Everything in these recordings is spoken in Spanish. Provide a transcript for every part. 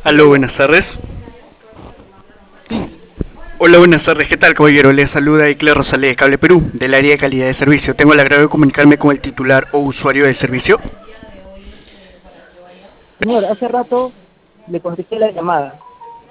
Aló, Aló, buenas tardes. sí, Hola, buenas tardes. ¿Qué tal, caballero? Le saluda Icler Rosalé de Cable Perú, del área de calidad de servicio. Tengo el agrado de comunicarme con el titular o usuario del servicio. señor, hace rato le contesté la llamada.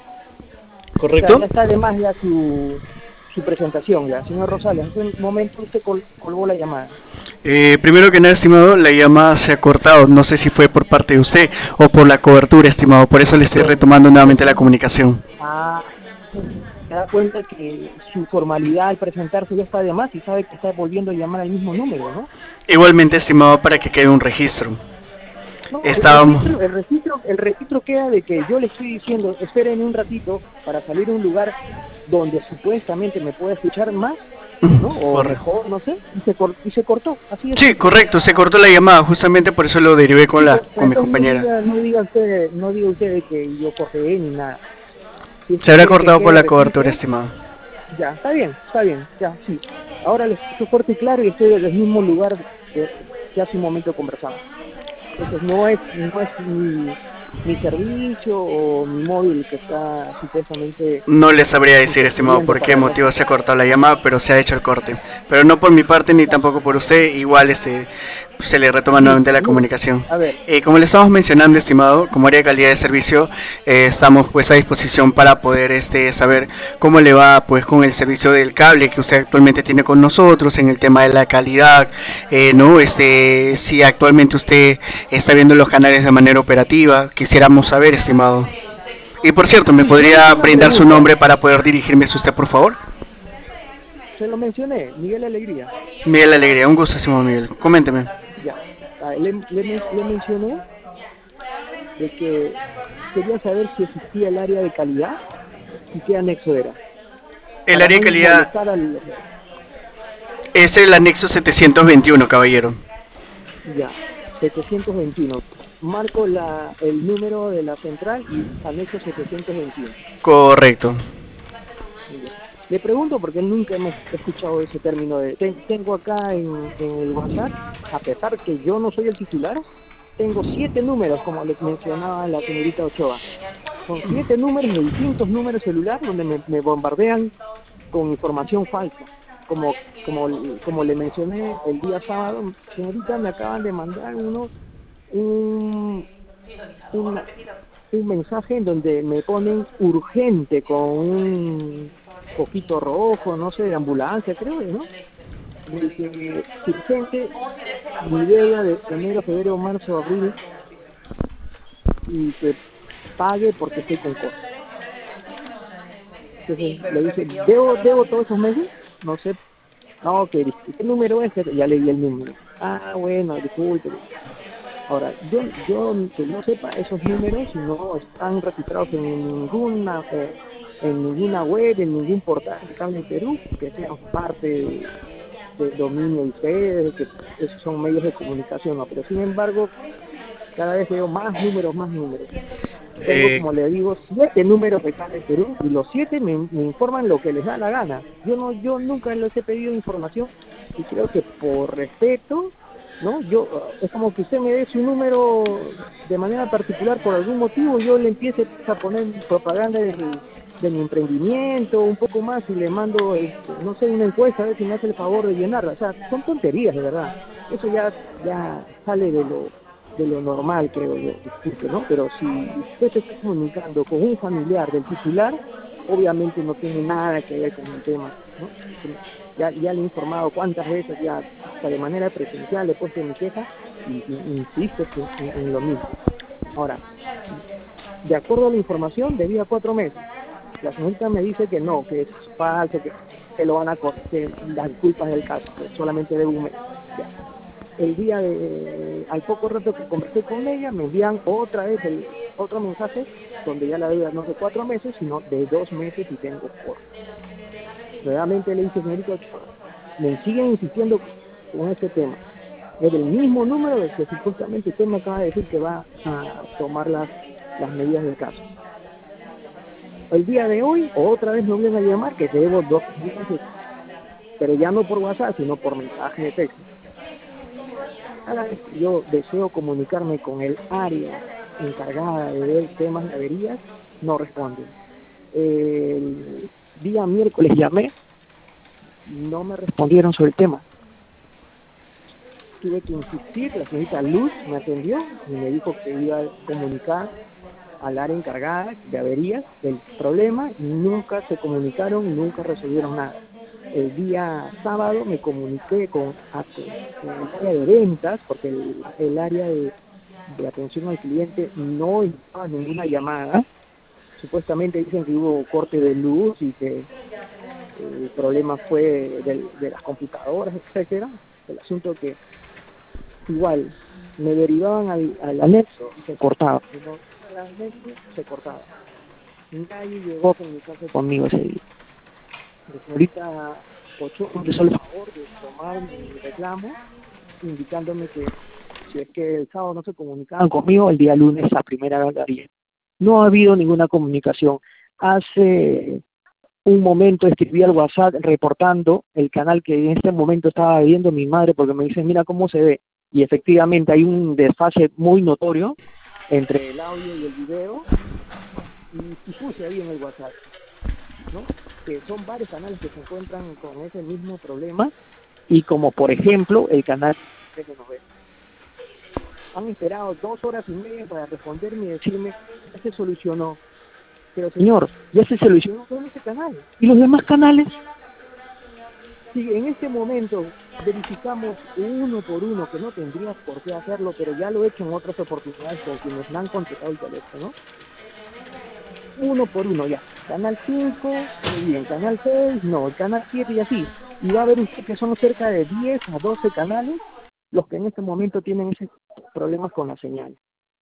O sea, ¿Correcto? ya está de más ya su presentación ya. Señor Rosales, hace un momento usted colgó la llamada. Primero que nada, estimado, la llamada se ha cortado. No sé si fue por parte de usted o por la cobertura, estimado. Por eso le estoy Pero, retomando nuevamente la comunicación. ah, se da cuenta que su formalidad al presentarse ya está de más y sabe que está volviendo a llamar al mismo número, ¿no? Igualmente, estimado, para que quede un registro. No, Estábamos... el registro queda de que yo le estoy diciendo, espérenme un ratito para salir a un lugar donde supuestamente me pueda escuchar más, ¿no? O Correcto. mejor, no sé, y se cortó, así de Sí, simple. correcto, se cortó la llamada. Justamente por eso lo derivé con Sí, la pero con mi entonces compañera. no diga usted de que yo corté ni nada. Si es Se que habrá quiere que cortado por quede la cobertura, registro, estimado. ya, está bien, ya, sí. Ahora le escucho fuerte y claro y estoy en el mismo lugar que hace un momento conversamos. Entonces no es mi servicio o mi móvil que está supuestamente No les sabría decir, estimado, interfiriendo por qué para el motivo se ha registro. cortado la llamada, pero se ha hecho el corte. Pero no por mi parte ni tampoco por usted, igual se le retoma nuevamente Listo, la mire, comunicación. a ver, Como le estamos mencionando, estimado, como área de calidad de servicio, estamos pues a disposición para poder saber cómo le va pues con el servicio del cable que usted actualmente tiene con nosotros en el tema de la calidad, no, si actualmente usted está viendo los canales de manera operativa, quisiéramos saber, estimado. Y por cierto, ¿me sí, yo le podría hice una brindar su pregunta, nombre para poder dirigirme a usted, por favor? se lo mencioné, Miguel Alegría, Miguel Alegría, un gusto, Simón Miguel. Coménteme. ya. Le mencioné de que quería saber si existía el área de calidad y qué anexo era, El para área no de calidad molestar al... es el anexo 721, caballero. Ya, 721. Marco el número de la central y anexo 721. Correcto. Ya. Le pregunto porque nunca hemos escuchado ese término tengo acá en el WhatsApp, a pesar que yo no soy el titular, tengo 7 números, como les mencionaba la señorita Ochoa. Son 7 números de distintos números celular donde me bombardean con información falsa. Como le mencioné el día sábado, señorita, me acaban de mandar un, una- un mensaje en donde me ponen urgente con un poquito rojo, no sé, de ambulancia, creo, ¿no? De que urgente, mi deuda de enero, febrero, marzo, abril, y que pague porque estoy con cosas. Entonces le dije, ¿debo todos esos meses? No sé. No, ok, ¿qué número es? Ya le di el número. Ah, bueno, disculpe. Ahora, yo que no sepa esos números no están registrados en ninguna web, en ningún portal de Cable Perú, que sean parte del dominio de ustedes, que esos son medios de comunicación, ¿no? Pero sin embargo, cada vez veo más números. Tengo, Eh, como le digo, 7 números de Cable Perú y los 7 me informan lo que les da la gana. Yo nunca les he pedido información y creo que por respeto, ¿no? Es como que usted me dé su número de manera particular por algún motivo, yo le empiece a poner propaganda de mi emprendimiento, un poco más y le mando, no sé, una encuesta a ver si me hace el favor de llenarla. O sea, son tonterías, de verdad. Eso ya sale de lo normal, creo yo, disculpe, ¿no? Pero si usted se está comunicando con un familiar del titular, obviamente no tiene nada que ver con el tema, ¿no? Ya le he informado cuántas veces, ya hasta de manera presencial le he puesto mi queja y insiste en lo mismo. Ahora, de acuerdo a la información, debía 4 meses. La señorita me dice que no, que es falso, que lo van a que las culpas del caso, que solamente debe un mes. Ya. Al poco rato que conversé con ella, me envían otra vez otro mensaje donde ya la deuda no es de 4 meses, sino de 2 meses y tengo corto. Nuevamente le dice, señorita Ochoa, me siguen insistiendo con este tema. Es del mismo número del que supuestamente usted me acaba de decir que va a tomar las medidas del caso. El día de hoy, otra vez me vuelven a llamar que debo 2 meses, pero ya no por WhatsApp, sino por mensaje de texto. Cada vez que yo deseo comunicarme con el área encargada de ver temas de averías no responden. El día miércoles llamé, no me respondieron sobre el tema. Tuve que insistir, la señorita Luz me atendió y me dijo que iba a comunicar al área encargada de averías del problema y nunca se comunicaron y nunca resolvieron nada. El día sábado me comuniqué con el área de ventas porque el área de atención al cliente no estaba ninguna llamada. Supuestamente dicen que hubo corte de luz y que el problema fue de las computadoras, etcétera. El asunto que igual me derivaban al anexo y se cortaba. Cuando iba al anexo, se cortaba. Nadie llegó a comunicarse conmigo ese día. La señorita Ochoa me hizo el favor de tomar mi reclamo, indicándome que si es que el sábado no se comunicaban conmigo, el día lunes a primera hora haría. No ha habido ninguna comunicación. Hace un momento escribí al WhatsApp reportando el canal que en este momento estaba viendo mi madre porque me dice, mira cómo se ve. Y efectivamente hay un desfase muy notorio entre el audio y el video y puse ahí en el WhatsApp, ¿no? Que son varios canales que se encuentran con ese mismo problema y como por ejemplo el canal de novela. Han esperado 2 horas y media para responderme y decirme, ya se solucionó. Pero señor, ya se solucionó con ese canal. ¿Y los demás canales? Si en este momento verificamos uno por uno, que no tendrías por qué hacerlo, pero ya lo he hecho en otras oportunidades con quienes me han contestado el teléfono, uno por uno ya. Canal 5 muy bien. Canal 6 no. El canal 7 y así. Y va a ver usted que son cerca de 10 a 12 canales los que en este momento tienen ese problemas con la señal.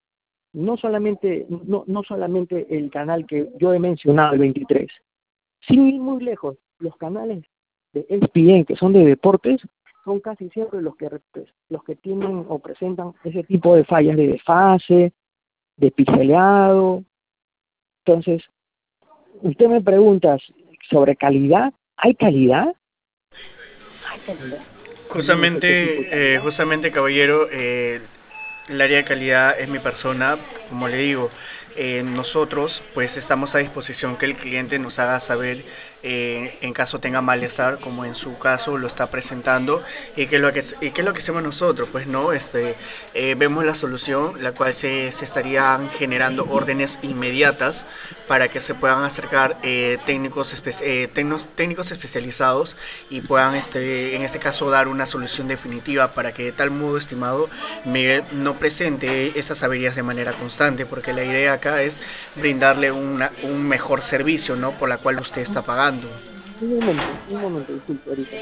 No solamente el canal que yo he mencionado, el 23. Sin ir muy lejos, los canales de ESPN, que son de deportes, son casi siempre los que tienen o presentan ese tipo de fallas de desfase, de pixeleado. Entonces, usted me pregunta sobre calidad. ¿Hay calidad? ¿Hay calidad? Yo no sé qué tipo de calidad. Justamente caballero, el área de calidad es mi persona, como le digo, nosotros pues estamos a disposición que el cliente nos haga saber en caso tenga malestar, como en su caso lo está presentando, y qué es lo que hacemos nosotros, pues no, vemos la solución, la cual se estarían generando órdenes inmediatas para que se puedan acercar técnicos especializados y puedan en este caso dar una solución definitiva para que de tal modo, estimado Miguel, no presente esas averías de manera constante, porque la idea acá es brindarle un mejor servicio, ¿no? Por la cual usted está pagando. Un momento, disculpe ahorita.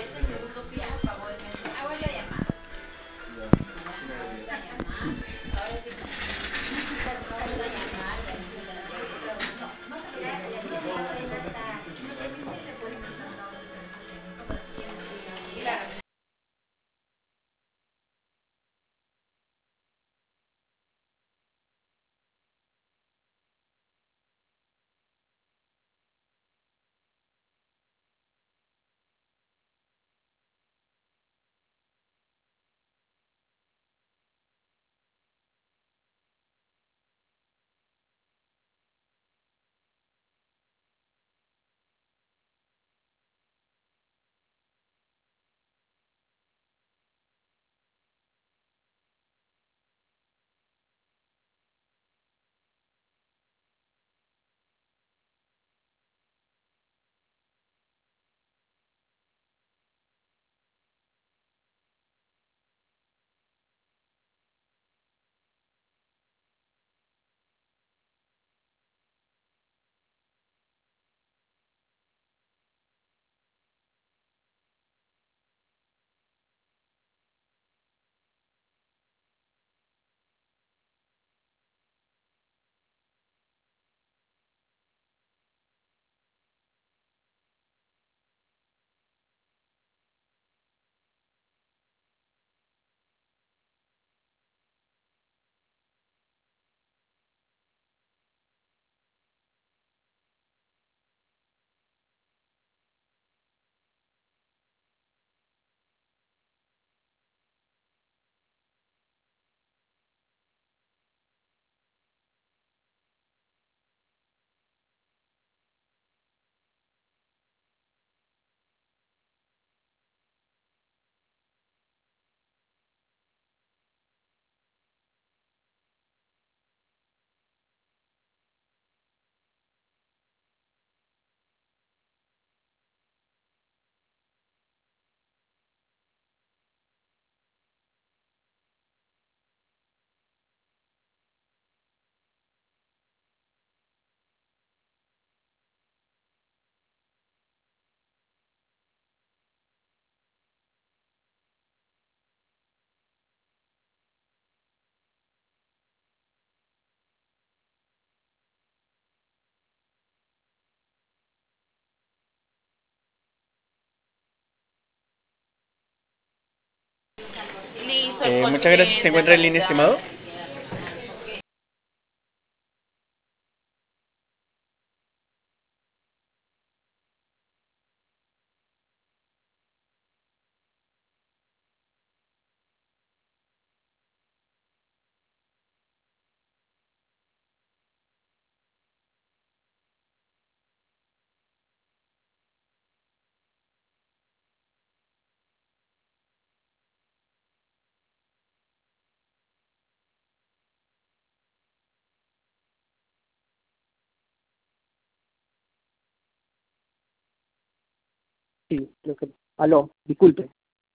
Muchas gracias. ¿Se encuentra en línea, estimado? Sí, aló, disculpe.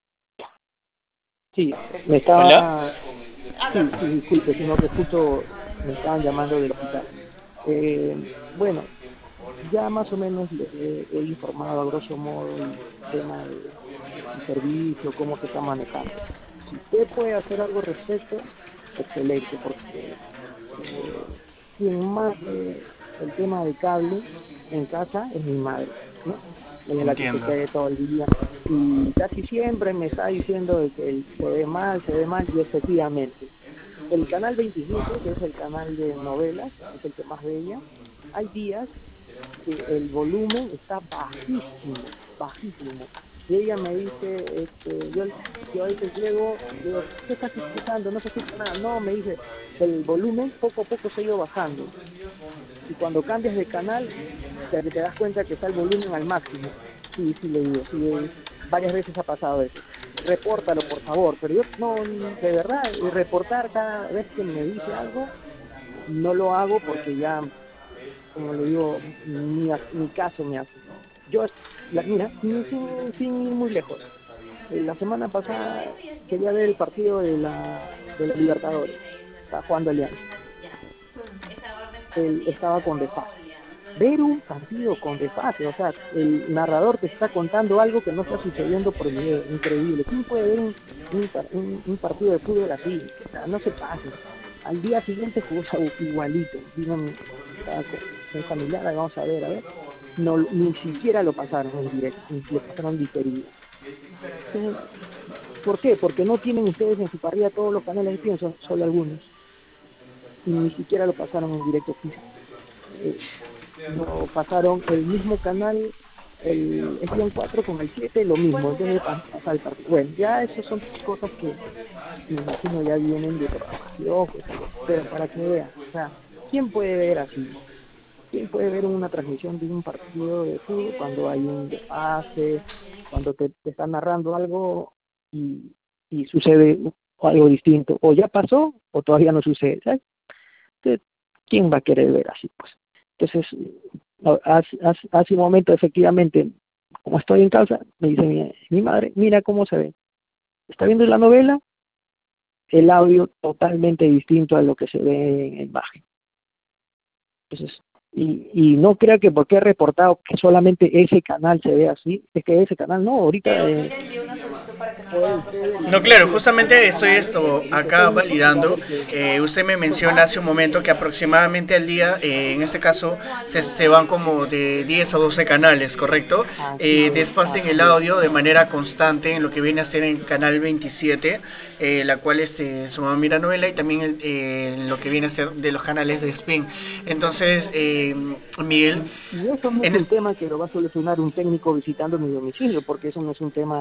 Sí, me Hola. estaba... Sí, sí, disculpe, sino que justo me estaban llamando del hospital. Bueno, ya más o menos he informado a grosso modo el tema del servicio, cómo se está manejando. Si usted puede hacer algo al respecto, excelente, porque quien más el tema de cable en casa es mi madre, ¿no? Ella es la que se Entiendo. quede todo el día y casi siempre me está diciendo de que se ve mal y efectivamente. El canal 25, que es el canal de novelas, es el que más veía, hay días que el volumen está bajísimo, bajísimo. Y ella me dice, yo a veces llego, digo, ¿qué estás escuchando? No se escucha nada. No, me dice, el volumen poco a poco se ha ido bajando. Y cuando cambias de canal, te das cuenta que está el volumen al máximo. Sí, sí, le digo, sí, varias veces ha pasado eso. Repórtalo, por favor. Pero yo, no, de verdad, reportar cada vez que me dice algo, no lo hago porque ya, como le digo, ni caso me hace. Yo, mira, sin ir muy lejos. La semana pasada quería ver el partido de la Libertadores. Estaba jugando Alianza. Él estaba con desfase. Ver un partido con desfase, o sea, el narrador te está contando algo que no está sucediendo por el video, increíble. ¿Quién puede ver un partido de fútbol así? O sea, no se pasen. Al día siguiente jugó igualito. Estaba con un familiar, vamos a ver. No, ni siquiera lo pasaron en directo, lo pasaron diferido. Entonces, ¿por qué? Porque no tienen ustedes en su parrilla todos los canales de pienso, solo algunos. Y ni siquiera lo pasaron en directo físico. Lo pasaron el mismo canal, el guión 4 con el 7 lo mismo, en vez de pasar el partido. Bueno, ya esas son cosas que me imagino ya vienen de programación, qué sé yo, pero para que vean, o sea, ¿quién puede ver así? ¿Quién puede ver una transmisión de un partido de fútbol cuando hay un desfase, cuando te están narrando algo y sucede algo distinto? O ya pasó o todavía no sucede, ¿sabes? Entonces, ¿quién va a querer ver así? Pues entonces, hace un momento, efectivamente, como estoy en casa, me dice mi madre, mira cómo se ve. Está viendo la novela, el audio totalmente distinto a lo que se ve en imagen. Entonces, y no crea que porque he reportado que solamente ese canal se ve así, es que ese canal no, ahorita puede usted No, ir claro, aquí justamente al estoy canal del esto servicio acá técnico y va a validando. ver que, Usted me bueno, menciona hace un momento que aproximadamente al día, en este caso, se van como de 10 a 12 canales, ¿correcto? Desfasen el así es. audio de manera constante en lo que viene a ser en Canal 27, la cual su mamá mira novela y también lo que viene a ser de los canales de Spin. Entonces, Miguel, Y eso no es en un es- tema que lo va a solucionar un técnico visitando mi domicilio, porque eso no es un tema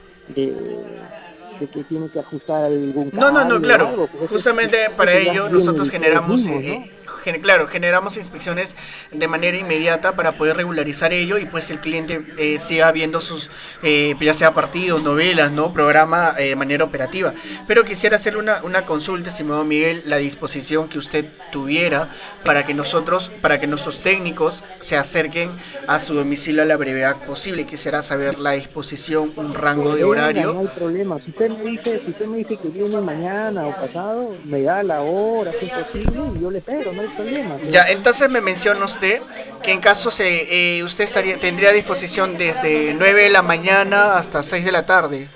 de, de que tiene que ajustar algún No, no, no, cable o claro. algo, pues Justamente para eso ya ello viene de nosotros ustedes generamos, mismos, ¿no? claro, generamos inspecciones de manera inmediata para poder regularizar ello y pues el cliente siga viendo sus, ya sea partidos, novelas, ¿no? Programa de manera operativa. Pero quisiera hacer una consulta, estimado Miguel, la disposición que usted tuviera para que nuestros técnicos se acerquen a su domicilio a la brevedad posible. Quisiera saber la disposición, un rango de Venga, horario. no hay problema. Si usted me dice que viene mañana o pasado, me da la hora, si es posible, y yo le espero, no hay problema. Ya, Pero entonces me menciona usted que en caso usted tendría a disposición desde 9 de la mañana hasta 6 de la tarde.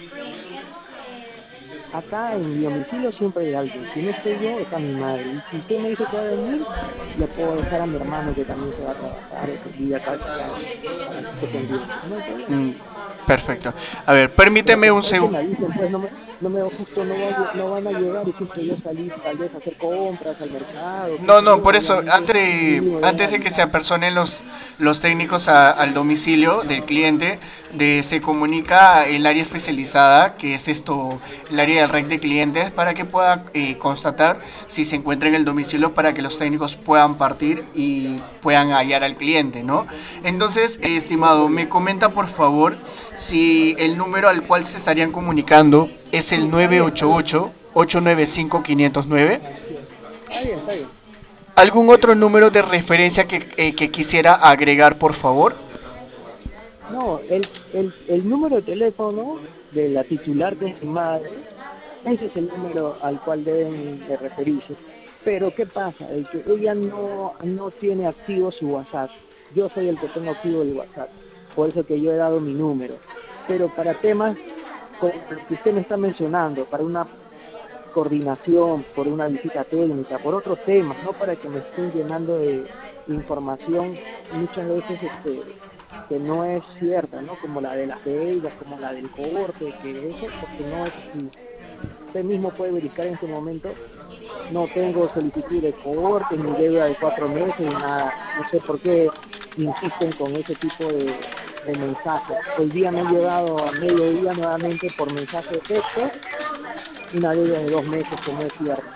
acá en mi domicilio siempre hay alguien. Si no estoy yo, está mi madre. Y si usted me dice que va a venir, le puedo dejar a mi hermano que también se va a trabajar o que vive acá cerca para que esté pendiente. No hay problema. Mm. Perfecto. A ver, permíteme un Es que segundo. me avisen, pues justo no van a llegar y justo yo salí tal vez a hacer compras al mercado, qué No, sé no, yo, por eso, obviamente mínimo deben antes de que se avisar. apersonen los técnicos al domicilio del cliente, se comunica el área especializada, que es esto, el área del REC de clientes, para que pueda constatar si se encuentra en el domicilio para que los técnicos puedan partir y puedan hallar al cliente, ¿no? Entonces, No hay estimado, me problema. comenta por favor si el número al cual se estarían comunicando es el Sí, está bien, está bien. 988-895-509. Así es. Está bien, está bien. ¿Algún otro número de referencia que quisiera agregar, por favor? No, el número de teléfono de la titular, que es mi madre, ese es el número al cual deben de referirse. Pero ¿qué pasa? De que ella no tiene activo su WhatsApp. Yo soy el que tengo activo el WhatsApp. Por eso que yo he dado mi número. Pero para temas como lo que usted me está mencionando, para una coordinación, por una visita técnica, por otros temas, no para que me estén llenando de información muchas veces que no es cierta, ¿no? Como la de las deudas, como la del corte, que eso, porque no es así. Usted mismo puede verificar en este momento, no tengo solicitud de corte, ni deuda de 4 meses, ni nada. No sé por qué insisten con ese tipo de mensajes. Hoy día me ha llegado a mediodía nuevamente por mensaje de texto una deuda de 2 meses que no es cierta.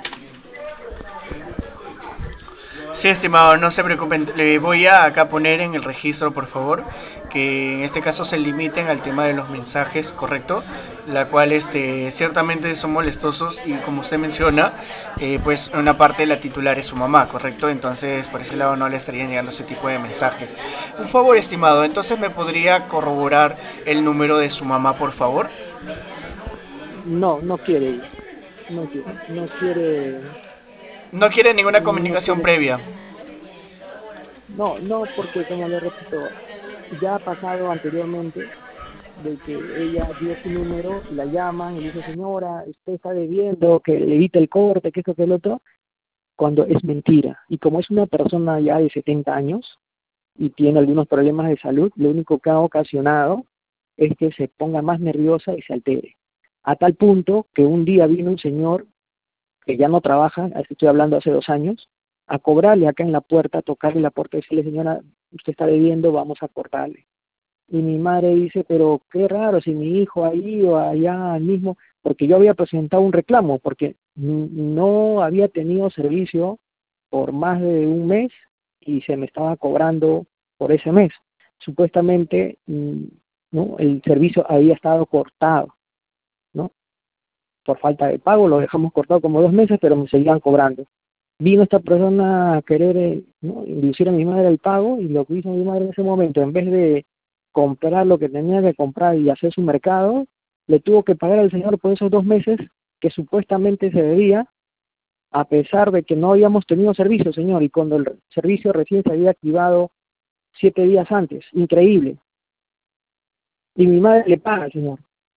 Sí, estimado, no se preocupen. Le voy a acá poner en el registro, por favor, que en este caso se limiten al tema de los mensajes, ¿correcto? La cual ciertamente son molestosos y como usted menciona, pues una parte de la titular es su mamá, ¿correcto? Entonces por ese lado no le estarían llegando ese tipo de mensajes. Un favor, estimado, entonces me podría corroborar el número de su mamá, por favor. No, no quiere ella. No quiere, no quiere, No quiere ninguna no comunicación quiere. previa. No, no, porque como le repito, ya ha pasado anteriormente de que ella dio su número y la llaman y le dice, señora, usted está debiendo, que le evite el corte, que esto, que el otro, cuando es mentira. Y como es una persona ya de 70 años y tiene algunos problemas de salud, lo único que ha ocasionado es que se ponga más nerviosa y se altere. A tal punto que un día vino un señor que ya no trabaja, estoy hablando hace 2 años, a cobrarle acá en la puerta, a tocarle la puerta y decirle, señora, usted está debiendo, vamos a cortarle. Y mi madre dice, pero qué raro, si mi hijo ha ido allá mismo, porque yo había presentado un reclamo, porque no había tenido servicio por más de un mes y se me estaba cobrando por ese mes. Supuestamente, ¿no? El servicio había estado cortado, ¿no? Por falta de pago, lo dejamos cortado como 2 meses, pero me seguían cobrando. Vino esta persona a querer, ¿no?, inducir a mi madre al pago, y lo que hizo mi madre en ese momento, en vez de comprar lo que tenía que comprar y hacer su mercado, le tuvo que pagar al señor por esos 2 meses que supuestamente se debía, a pesar de que no habíamos tenido servicio, señor, y cuando el servicio recién se había activado 7 días antes. Increíble. Y mi madre le paga, señor.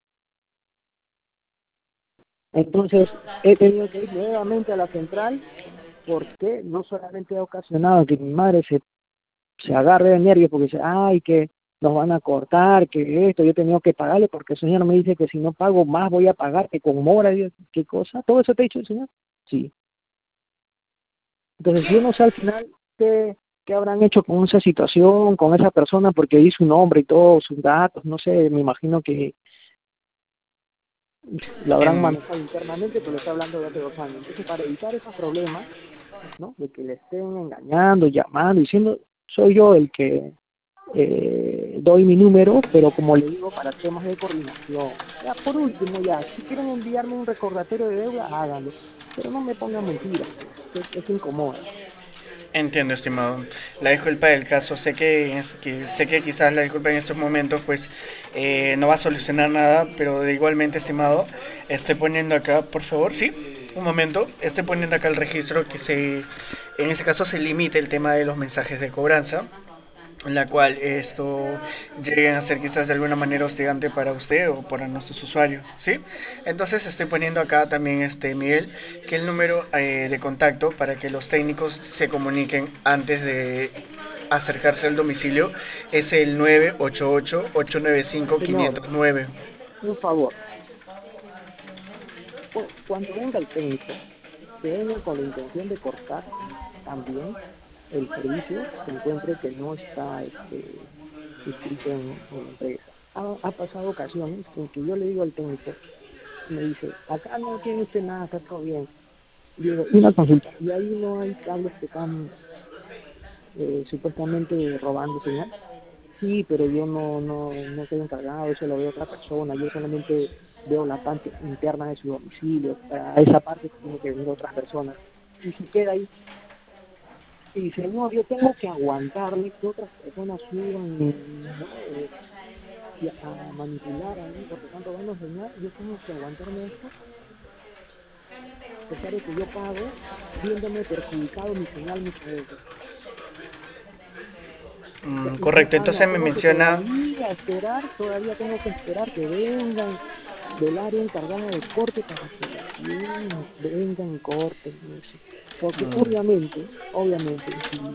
Entonces, he tenido que ir nuevamente a la central porque no solamente ha ocasionado que mi madre se agarre de nervios porque dice, ay, que nos van a cortar, que esto, yo he tenido que pagarle porque el señor me dice que si no pago más voy a pagar, que con mora, Dios, qué cosa, todo eso te ha dicho el señor. Sí. Entonces, yo no sé al final qué habrán hecho con esa situación, con esa persona, porque di su nombre y todos sus datos, no sé, me imagino que lo habrán En, manejado internamente, pero le estoy hablando de hace 2 años. Entonces, para evitar esos problemas, ¿no?, de que le estén engañando, llamando, diciendo, soy yo el que doy mi número, pero como le digo, para temas de coordinación. Ya, por último, ya, si quieren enviarme un recordatorio de deuda, háganlo, pero no me pongan mentiras, pues, eso incomoda. Entiendo, estimado. La disculpa del caso, sé que quizás la disculpa en estos momentos pues no va a solucionar nada, pero de igualmente, estimado, estoy poniendo acá, por favor, sí, un momento, estoy poniendo acá el registro en ese caso se limite el tema de los mensajes de cobranza, en la cual esto llegue a ser quizás de alguna manera hostigante para usted o para nuestros usuarios, ¿sí? Entonces estoy poniendo acá también, Miguel, que el número de contacto para que los técnicos se comuniquen antes acercarse al domicilio es el 988-895 Señor, 509. un favor, cuando venga el técnico, que venga con la intención de cortar también el servicio, que encuentre que no está inscrito en la empresa. Ha pasado ocasiones en que yo le digo al técnico, me dice, acá no tiene usted nada, está todo bien. Y digo, una consulta, y ahí no hay cables que están supuestamente robando señal. Sí, pero yo no estoy encargado, eso lo ve otra persona, yo solamente veo la parte interna de su domicilio, a esa parte tiene que venir otras personas. Y si queda ahí, y dice, no, yo tengo que aguantarme que otras personas suban, ¿no? Y a manipular ahí, porque están robando señal, yo tengo que aguantarme esto, a pesar de que yo pago, viéndome perjudicado mi señal muchas veces. Y Correcto, entonces me tengo que menciona. todavía tengo que esperar que vengan del área encargada de corte para que recién vengan y corten eso. Porque obviamente,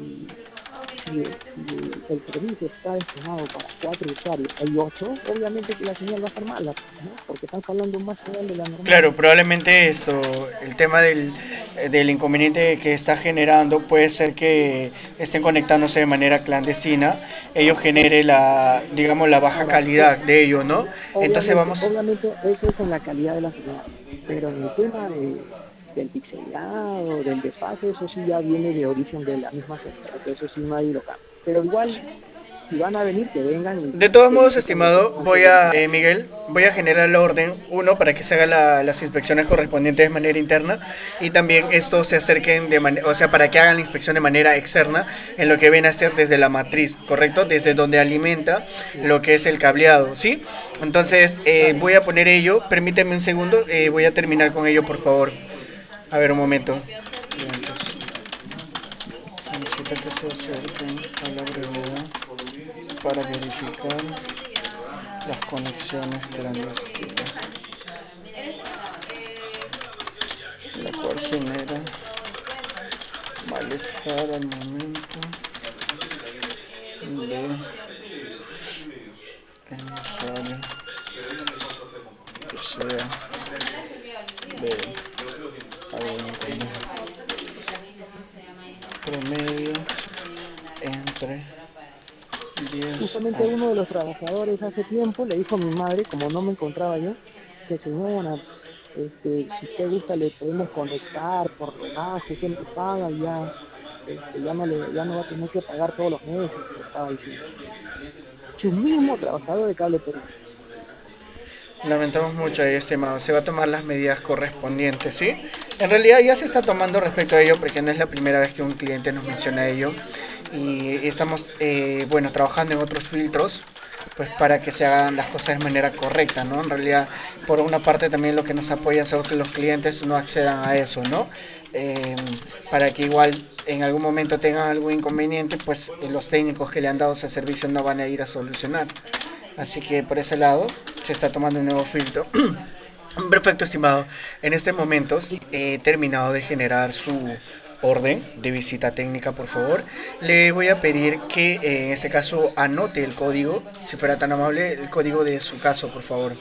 si el servicio está destinado para 4 usuarios, hay 8, obviamente que la señal va a estar mala, ¿no? Porque están jalando más señal de la normal. Claro, probablemente esto, el tema del inconveniente que está generando puede ser que estén conectándose de manera clandestina, ello genere la, digamos, la baja Ahora, calidad de ello, ¿no? Entonces vamos. obviamente eso es en la calidad de la señal, pero en el tema del pixelado, del desfase, eso sí ya viene de origen de la misma central, que eso sí nadie lo cambia. Pero igual, si van a venir, que vengan y De todos modos, verifiquen eso estimado, antes de entrar. Miguel, voy a generar la orden, uno, para que se hagan las inspecciones correspondientes de manera interna y también estos se acerquen de manera, o sea, para que hagan la inspección de manera externa en lo que viene a ser desde la matriz, ¿correcto? Desde donde alimenta Sí, lo que es el cableado, ¿sí? Entonces, claro. voy a poner ello, permíteme un segundo, voy a terminar con ello, por favor. A ver, un momento. Clientes. Solicita que se acerquen a la brevedad para verificar las conexiones clandestinas, la cual genera malestar al momento de el usuario que sea de algún promedio entre 10 Justamente uno de a. los trabajadores hace tiempo le dijo a mi madre, como no me encontraba yo, que señora, si usted gusta le podemos conectar por rebajo, usted me paga y ya, ya no va a tener que pagar todos los meses, le estaba diciendo. Su mismo trabajador de Cable Perú. Lamentamos mucho, estimado. Se va a tomar las medidas correspondientes, ¿sí? En realidad ya se está tomando respecto a ello, porque no es la primera vez que un cliente nos menciona ello. Y estamos, bueno, trabajando en otros filtros, pues para que se hagan las cosas de manera correcta, ¿no? En realidad, por una parte también lo que nos apoya es que los clientes no accedan a eso, ¿no? Eh, para que igual en algún momento tengan algún inconveniente, pues los técnicos que le han dado ese servicio no van a ir a solucionar. Así que por ese lado se está tomando un nuevo filtro. Perfecto, estimado. En este momento he terminado de generar su orden de visita técnica, por favor. Le voy a pedir que en este caso anote el código, si fuera tan amable, el código de su caso, por favor.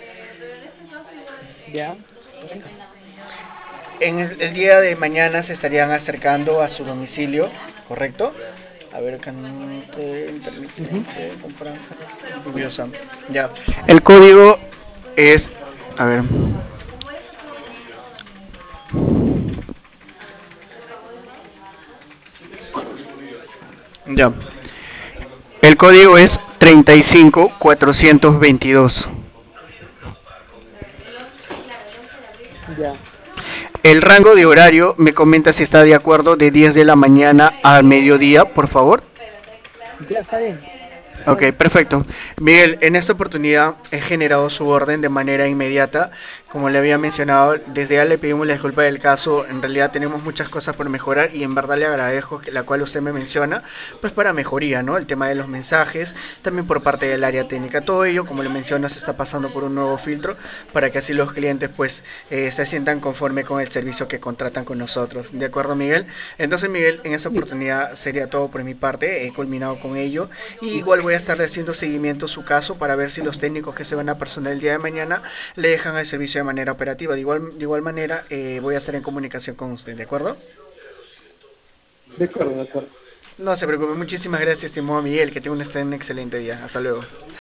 ¿Ya? ¿Eh? En el día de mañana se estarían acercando a su domicilio, ¿correcto? A ver, Ujú. intermitente, compra lluviosa. Ya. El código es, a ver, ya. El código es 35422. Ya, El rango de horario me comenta si está de acuerdo de 10 de la mañana al mediodía, por favor. ya está bien. Ok, perfecto. Miguel, en esta oportunidad he generado su orden de manera inmediata. Como le había mencionado, desde ya le pedimos la disculpa del caso. En realidad tenemos muchas cosas por mejorar y en verdad le agradezco la cual usted me menciona, pues para mejoría, ¿no? El tema de los mensajes, también por parte del área técnica. Todo ello, como le menciono, se está pasando por un nuevo filtro para que así los clientes pues se sientan conforme con el servicio que contratan con nosotros. ¿De acuerdo, Miguel? Entonces, Miguel, en esta Listo. oportunidad sería todo por mi parte. He culminado con ello. Y igual voy a estar haciendo seguimiento a su caso para ver si los técnicos que se van a personar el día de mañana le dejan el servicio de manera operativa. De igual manera, voy a estar en comunicación con usted, ¿de acuerdo? De acuerdo, de acuerdo. No se preocupe, muchísimas gracias, estimado Miguel. Que tenga un excelente día. Hasta luego.